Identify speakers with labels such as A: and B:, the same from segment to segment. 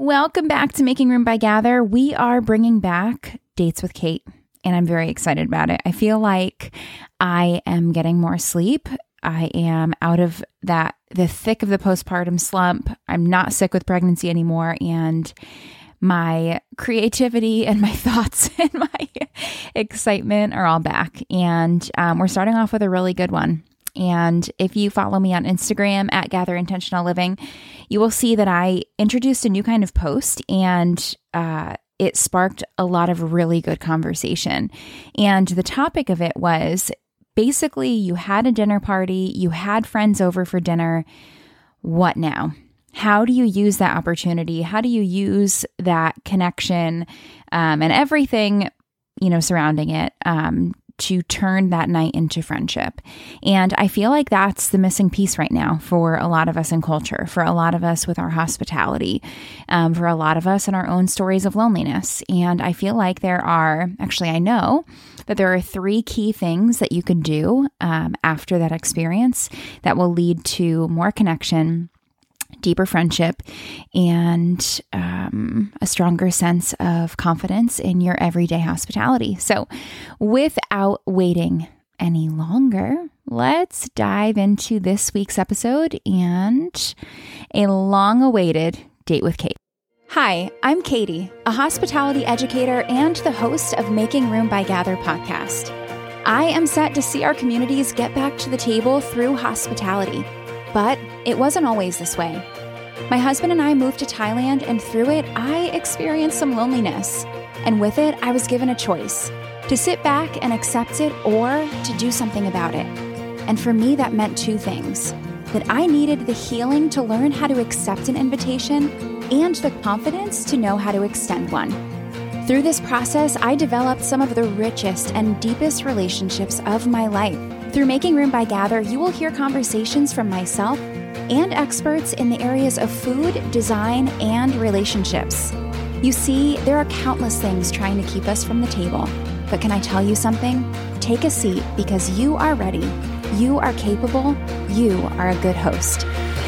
A: Welcome back to Making Room by Gather. We are bringing back Dates with Kate, and I'm very excited about it. I feel like I am getting more sleep. I am out of the thick of the postpartum slump. I'm not sick with pregnancy anymore, and my creativity and my thoughts and my excitement are all back. And we're starting off with a really good one. And if you follow me on Instagram at Gather Intentional Living, you will see that I introduced a new kind of post, and it sparked a lot of really good conversation. And the topic of it was basically, you had a dinner party, you had friends over for dinner. What now? How do you use that opportunity? How do you use that connection and everything, surrounding it to turn that night into friendship? And I feel like that's the missing piece right now for a lot of us in culture, for a lot of us with our hospitality, for a lot of us in our own stories of loneliness. And I feel like I know that there are 3 key things that you can do after that experience that will lead to more connection, deeper friendship, and a stronger sense of confidence in your everyday hospitality. So without waiting any longer, let's dive into this week's episode and a long-awaited Date with Kate. Hi, I'm Katie, a hospitality educator and the host of Making Room by Gather podcast. I am set to see our communities get back to the table through hospitality. But it wasn't always this way. My husband and I moved to Thailand, and through it, I experienced some loneliness. And with it, I was given a choice: to sit back and accept it, or to do something about it. And for me, that meant 2 things: that I needed the healing to learn how to accept an invitation, and the confidence to know how to extend one. Through this process, I developed some of the richest and deepest relationships of my life. Through Making Room by Gather, you will hear conversations from myself and experts in the areas of food, design, and relationships. You see, there are countless things trying to keep us from the table. But can I tell you something? Take a seat, because you are ready. You are capable. You are a good host.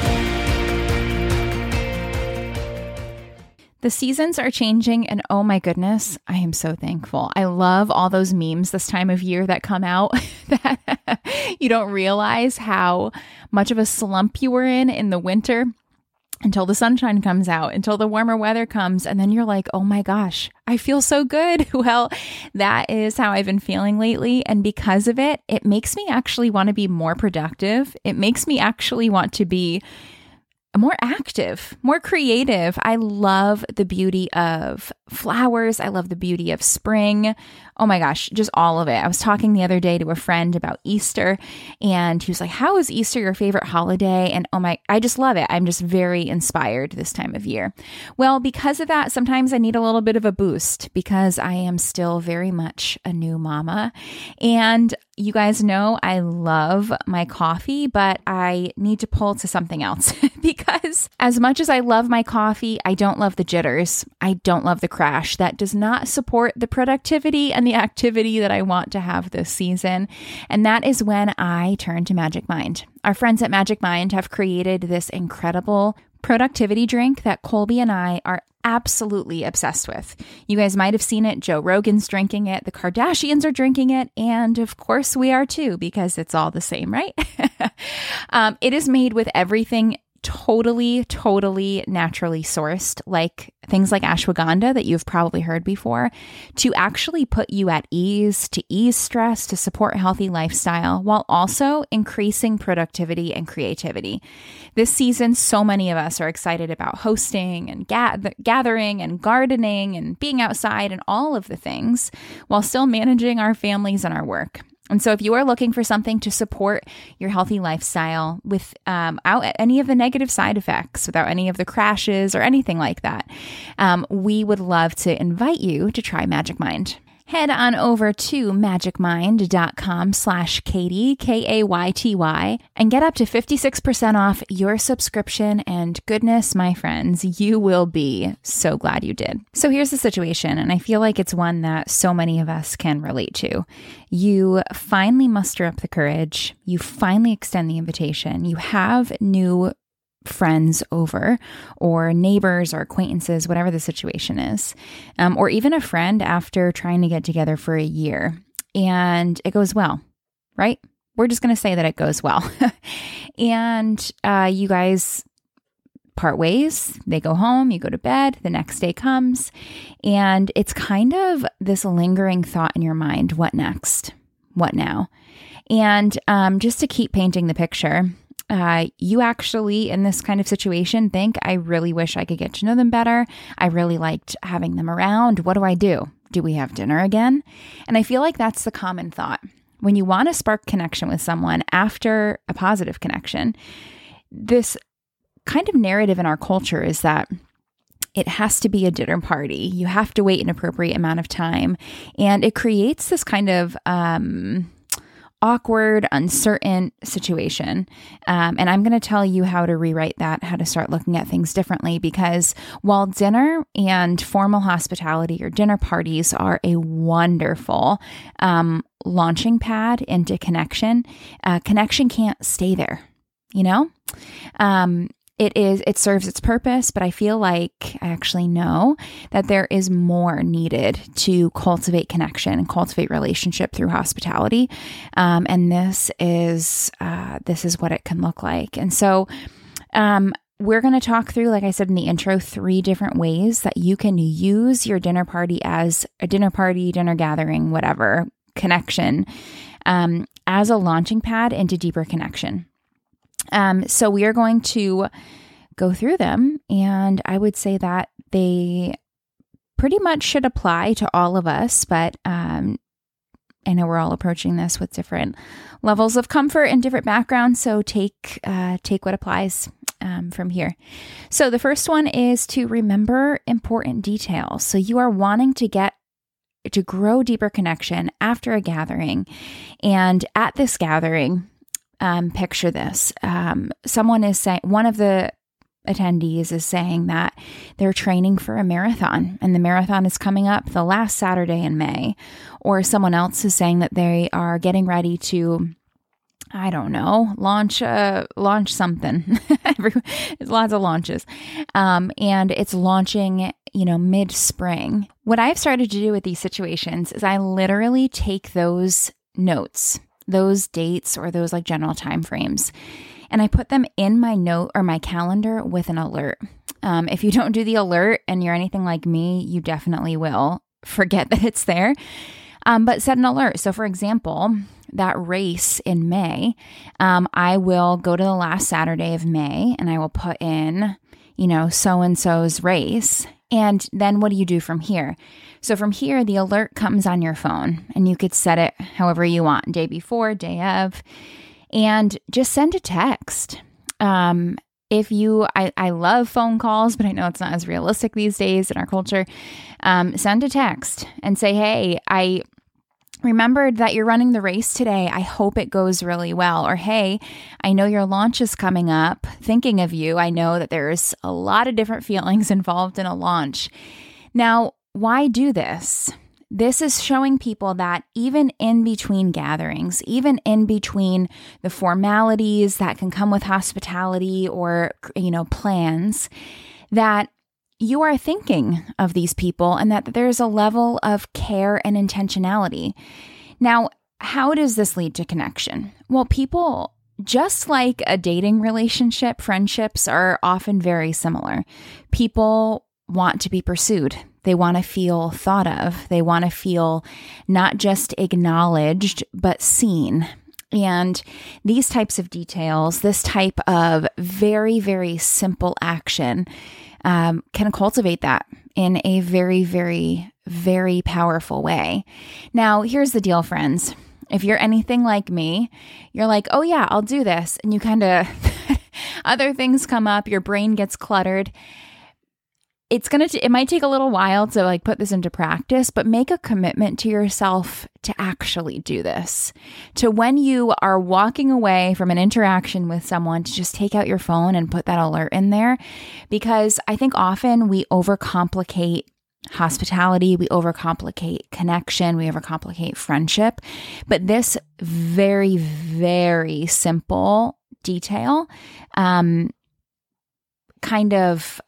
A: The seasons are changing, and oh my goodness, I am so thankful. I love all those memes this time of year that come out that you don't realize how much of a slump you were in the winter until the sunshine comes out, until the warmer weather comes, and then you're like, oh my gosh, I feel so good. Well, that is how I've been feeling lately, and because of it, it makes me actually want to be more productive. It makes me actually want to be more active, more creative. I love the beauty of flowers. I love the beauty of spring. Oh my gosh, just all of it. I was talking the other day to a friend about Easter, and he was like, how is Easter your favorite holiday? And I just love it. I'm just very inspired this time of year. Well, because of that, sometimes I need a little bit of a boost, because I am still very much a new mama. And you guys know I love my coffee, but I need to pull to something else because as much as I love my coffee, I don't love the jitters. I don't love the crash. That does not support the productivity and the activity that I want to have this season. And that is when I turn to Magic Mind. Our friends at Magic Mind have created this incredible productivity drink that Colby and I are absolutely obsessed with. You guys might have seen it. Joe Rogan's drinking it. The Kardashians are drinking it. And of course we are too, because it's all the same, right? It is made with everything totally naturally sourced, like things like ashwagandha that you've probably heard before, to actually put you at ease, to ease stress, to support a healthy lifestyle, while also increasing productivity and creativity. This season, so many of us are excited about hosting and gathering and gardening and being outside and all of the things, while still managing our families and our work. And so if you are looking for something to support your healthy lifestyle without any of the negative side effects, without any of the crashes or anything like that, we would love to invite you to try Magic Mind. Head on over to magicmind.com/Katie, Kayty, and get up to 56% off your subscription. And goodness, my friends, you will be so glad you did. So here's the situation, and I feel like it's one that so many of us can relate to. You finally muster up the courage. You finally extend the invitation. You have new friends over, or neighbors or acquaintances, whatever the situation is, or even a friend after trying to get together for a year and it goes well, right? We're just going to say that it goes well. And you guys part ways, they go home, you go to bed, the next day comes, and it's kind of this lingering thought in your mind, what next? What now? And just to keep painting the picture, you actually, in this kind of situation, think, I really wish I could get to know them better. I really liked having them around. What do I do? Do we have dinner again? And I feel like that's the common thought. When you want to spark connection with someone after a positive connection, this kind of narrative in our culture is that it has to be a dinner party. You have to wait an appropriate amount of time. And it creates this kind of awkward, uncertain situation. And I'm going to tell you how to rewrite that, how to start looking at things differently, because while dinner and formal hospitality or dinner parties are a wonderful launching pad into connection, connection can't stay there, you know? It serves its purpose, but I feel like I actually know that there is more needed to cultivate connection and cultivate relationship through hospitality. And this is what it can look like. And so, we're going to talk through, like I said in the intro, 3 different ways that you can use your dinner party as a dinner party, dinner gathering, whatever, connection, as a launching pad into deeper connection. So we are going to go through them, and I would say that they pretty much should apply to all of us, but I know we're all approaching this with different levels of comfort and different backgrounds, so take what applies from here. So the first one is to remember important details. So you are wanting to grow deeper connection after a gathering, and at this gathering, picture this. Someone is saying, one of the attendees is saying that they're training for a marathon, and the marathon is coming up the last Saturday in May. Or someone else is saying that they are getting ready to, I don't know, launch something. There's lots of launches. And it's launching, mid-spring. What I've started to do with these situations is I literally take those notes, those dates, or those like general time frames, and I put them in my note or my calendar with an alert. If you don't do the alert and you're anything like me, you definitely will forget that it's there. But set an alert. So for example, that race in May, I will go to the last Saturday of May and I will put in, so-and-so's race. And then what do you do from here? So from here, the alert comes on your phone, and you could set it however you want, day before, day of, and just send a text. I love phone calls, but I know it's not as realistic these days in our culture. Send a text and say, hey, I remembered that you're running the race today. I hope it goes really well. Or, hey, I know your launch is coming up. Thinking of you. I know that there's a lot of different feelings involved in a launch. Now, why do this? This is showing people that even in between gatherings, even in between the formalities that can come with hospitality or, plans, that you are thinking of these people and that there's a level of care and intentionality. Now, how does this lead to connection? Well, people, just like a dating relationship, friendships are often very similar. People want to be pursued. They want to feel thought of. They want to feel not just acknowledged, but seen. And these types of details, this type of very, very simple action can cultivate that in a very, very, very powerful way. Now, here's the deal, friends. If you're anything like me, you're like, oh yeah, I'll do this. And you kind of, other things come up, your brain gets cluttered. It might take a little while to put this into practice, but make a commitment to yourself to actually do this. To when you are walking away from an interaction with someone, to just take out your phone and put that alert in there. Because I think often we overcomplicate hospitality, we overcomplicate connection, we overcomplicate friendship. But this very, very simple detail, kind of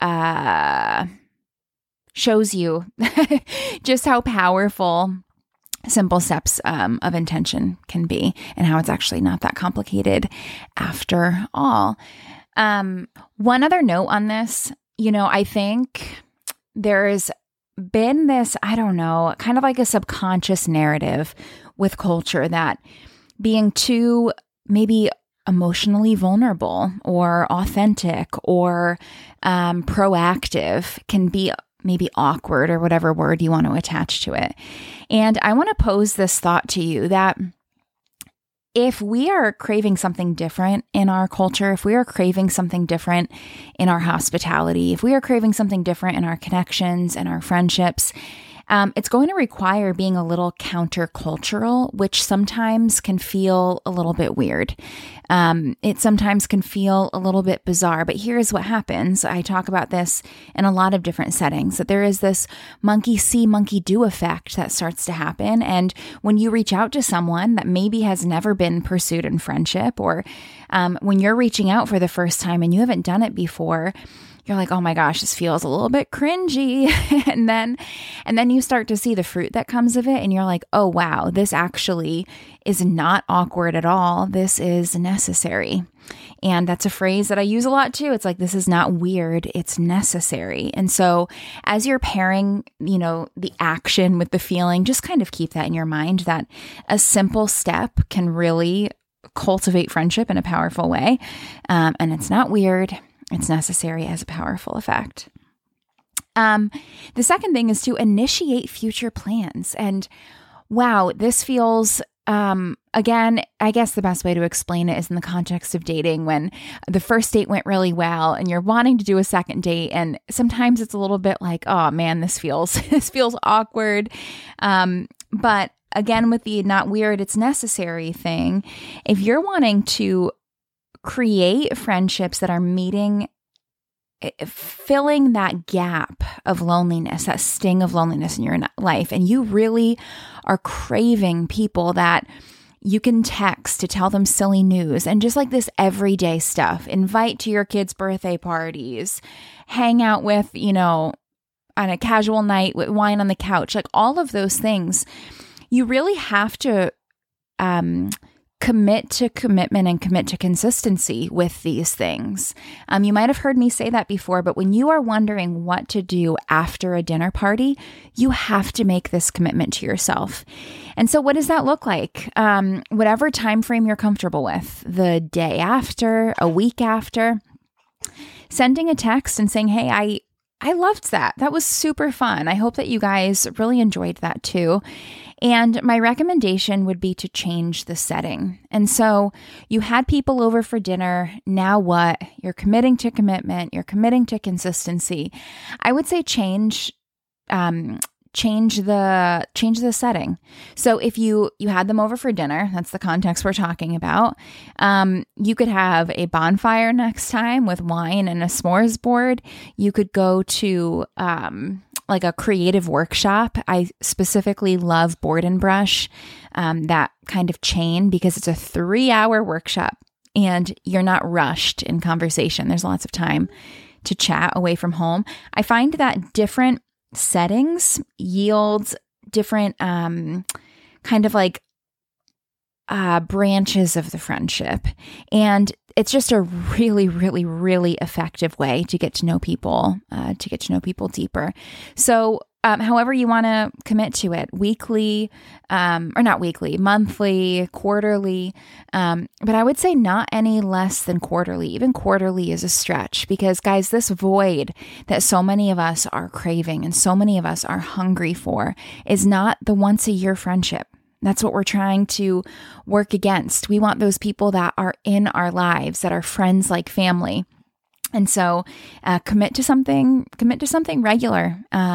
A: shows you just how powerful simple steps of intention can be, and how it's actually not that complicated after all. One other note on this, I think there's been this, I don't know, kind of like a subconscious narrative with culture that being too maybe emotionally vulnerable or authentic or proactive can be maybe awkward, or whatever word you want to attach to it. And I want to pose this thought to you that if we are craving something different in our culture, if we are craving something different in our hospitality, if we are craving something different in our connections and our friendships, it's going to require being a little countercultural, which sometimes can feel a little bit weird. It sometimes can feel a little bit bizarre, but here's what happens. I talk about this in a lot of different settings, that there is this monkey see, monkey do effect that starts to happen. And when you reach out to someone that maybe has never been pursued in friendship, or when you're reaching out for the first time and you haven't done it before, you're like, oh my gosh, this feels a little bit cringy. and then you start to see the fruit that comes of it. And you're like, oh, wow, this actually is not awkward at all. This is necessary. And that's a phrase that I use a lot too. It's like, this is not weird, it's necessary. And so as you're pairing, the action with the feeling, just kind of keep that in your mind, that a simple step can really cultivate friendship in a powerful way. And it's not weird. It's necessary as a powerful effect. The second thing is to initiate future plans. And wow, this feels, again, I guess the best way to explain it is in the context of dating, when the first date went really well and you're wanting to do a second date. And sometimes it's a little bit like, oh man, this feels awkward. But again, with the not weird, it's necessary thing, if you're wanting to create friendships that are filling that gap of loneliness, that sting of loneliness in your life, and you really are craving people that you can text to tell them silly news and just like this everyday stuff, invite to your kids' birthday parties, hang out with, on a casual night with wine on the couch, like all of those things, you really have to commit to commitment and commit to consistency with these things. You might have heard me say that before, but when you are wondering what to do after a dinner party, you have to make this commitment to yourself. And so what does that look like? Whatever time frame you're comfortable with, the day after, a week after, sending a text and saying, hey, I loved that. That was super fun. I hope that you guys really enjoyed that too. And my recommendation would be to change the setting. And so you had people over for dinner. Now what? You're committing to commitment. You're committing to consistency. I would say change the setting. So if you had them over for dinner, that's the context we're talking about. You could have a bonfire next time with wine and a s'mores board. You could go to like a creative workshop. I specifically love Board and Brush, that kind of chain, because it's a 3-hour workshop and you're not rushed in conversation. There's lots of time to chat away from home. I find that different settings yields different kind of like branches of the friendship. And it's just a really, really, really effective way to get to know people, deeper. So however you want to commit to it, weekly, or not weekly, monthly, quarterly. But I would say not any less than quarterly. Even quarterly is a stretch, because guys, this void that so many of us are craving and so many of us are hungry for is not the once a year friendship. That's what we're trying to work against. We want those people that are in our lives, that are friends like family. And so commit to something regular.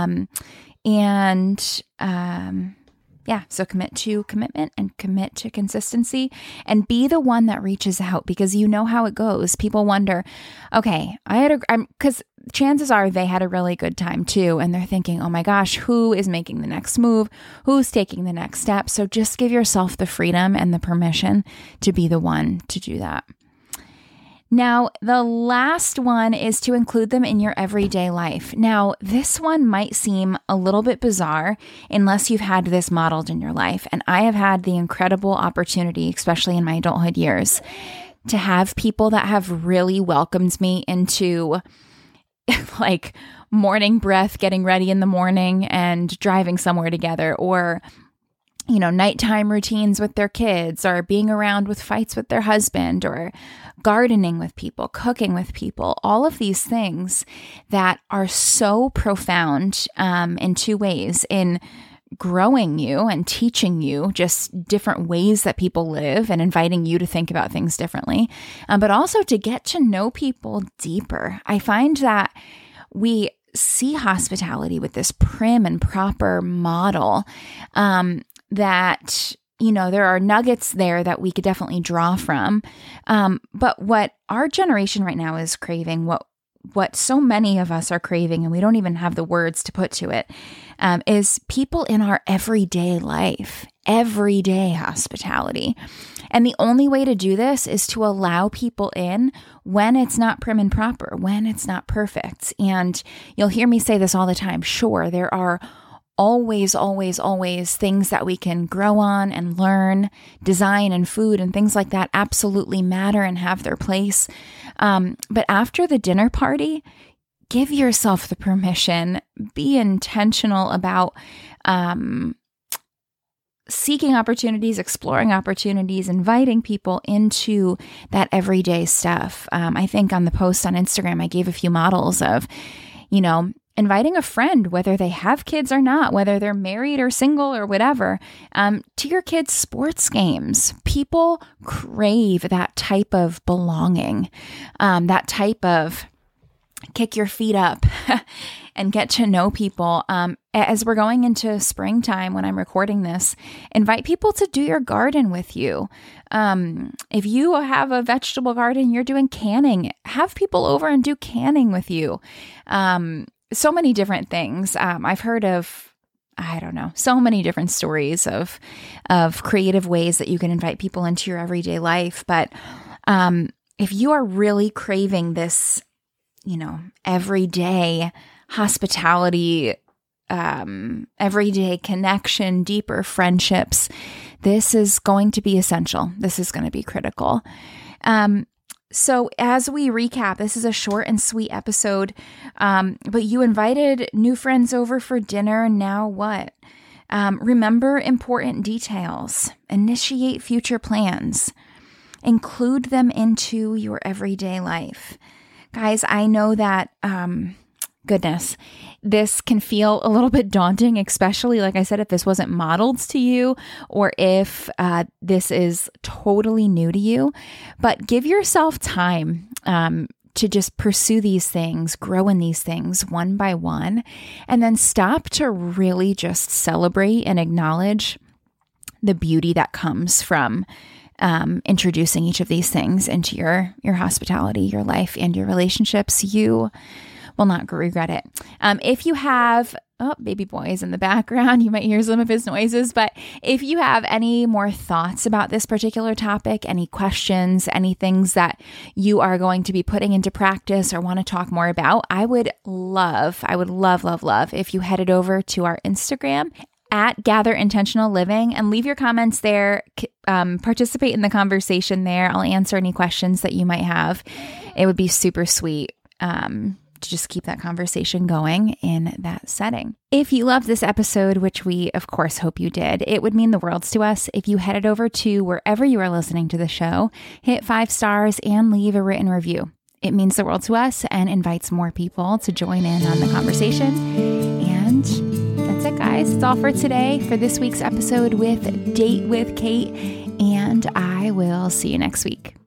A: So commit to commitment and commit to consistency, and be the one that reaches out, because you know how it goes. People wonder, okay, because chances are they had a really good time too. And they're thinking, oh my gosh, who is making the next move? Who's taking the next step? So just give yourself the freedom and the permission to be the one to do that. Now, the last one is to include them in your everyday life. Now, this one might seem a little bit bizarre unless you've had this modeled in your life. And I have had the incredible opportunity, especially in my adulthood years, to have people that have really welcomed me into like morning breath, getting ready in the morning and driving somewhere together, or nighttime routines with their kids, or being around with fights with their husband, or gardening with people, cooking with people, all of these things that are so profound in two ways: in growing you and teaching you just different ways that people live and inviting you to think about things differently, but also to get to know people deeper. I find that we see hospitality with this prim and proper model that, there are nuggets there that we could definitely draw from. But what our generation right now is craving, what so many of us are craving, and we don't even have the words to put to it, is people in our everyday life, everyday hospitality. And the only way to do this is to allow people in when it's not prim and proper, when it's not perfect. And you'll hear me say this all the time. Sure, there are always things that we can grow on and learn. Design and food and things like that absolutely matter and have their place. But after the dinner party, give yourself the permission, be intentional about seeking opportunities, exploring opportunities, inviting people into that everyday stuff. I think on the post on Instagram, I gave a few models of, inviting a friend, whether they have kids or not, whether they're married or single or whatever, to your kids' sports games. People crave that type of belonging, that type of kick your feet up and get to know people. As we're going into springtime, when I'm recording this, invite people to do your garden with you. If you have a vegetable garden, you're doing canning, have people over and do canning with you. So many different things. I've heard of, so many different stories of creative ways that you can invite people into your everyday life. But if you are really craving this, everyday hospitality, everyday connection, deeper friendships, this is going to be essential. This is going to be critical. So as we recap, this is a short and sweet episode, but you invited new friends over for dinner. Now what? Remember important details. Initiate future plans. Include them into your everyday life. Guys, I know that, goodness, this can feel a little bit daunting, especially, like I said, if this wasn't modeled to you or if this is totally new to you. But give yourself time to just pursue these things, grow in these things one by one, and then stop to really just celebrate and acknowledge the beauty that comes from introducing each of these things into your hospitality, your life, and your relationships. You will not regret it. If you have, baby boy is in the background, you might hear some of his noises, but if you have any more thoughts about this particular topic, any questions, any things that you are going to be putting into practice or want to talk more about, I would love if you headed over to our Instagram at Gather Intentional Living and leave your comments there. Participate in the conversation there. I'll answer any questions that you might have. It would be super sweet to just keep that conversation going in that setting. If you loved this episode, which we of course hope you did, it would mean the world to us if you headed over to wherever you are listening to the show, hit 5 stars and leave a written review. It means the world to us and invites more people to join in on the conversation. And that's it, guys. It's all for today for this week's episode with Date with Kate, and I will see you next week.